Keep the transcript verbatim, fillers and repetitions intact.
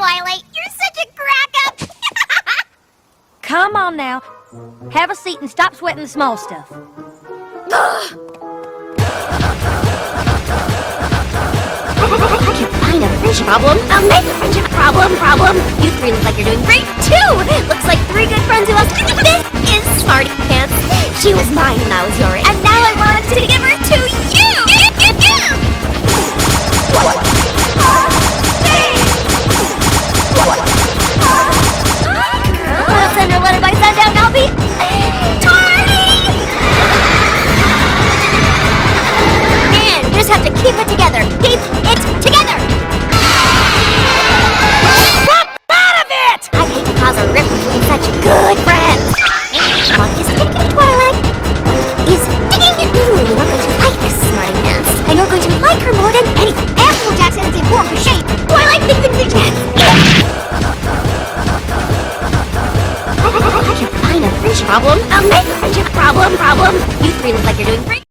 Twilight. You're such a crack-up. Come on now. Have a seat and stop sweating the small stuff. I can't find a friendship problem. I'll make a friendship problem problem. You three look like you're doing great too. Looks like three good friends who else. This is Smarty Pants. She was mine when I was your age, and now I want to give her to you. We'll send her letter by sundown. I'll be Tardy. And you just have to keep it together. Keep it together. Snap out of it! I hate to cause a rift between such good friends. What is sticking, Twilight? Is sticking. Ooh, you're going to like this Smarty Pants. And you're going to like her more than anything. Apple Jackson is in poor shape. Twilight thinks the big chance. I can't find a friendship problem. I'll make a friendship problem problem. You three look like you're doing great.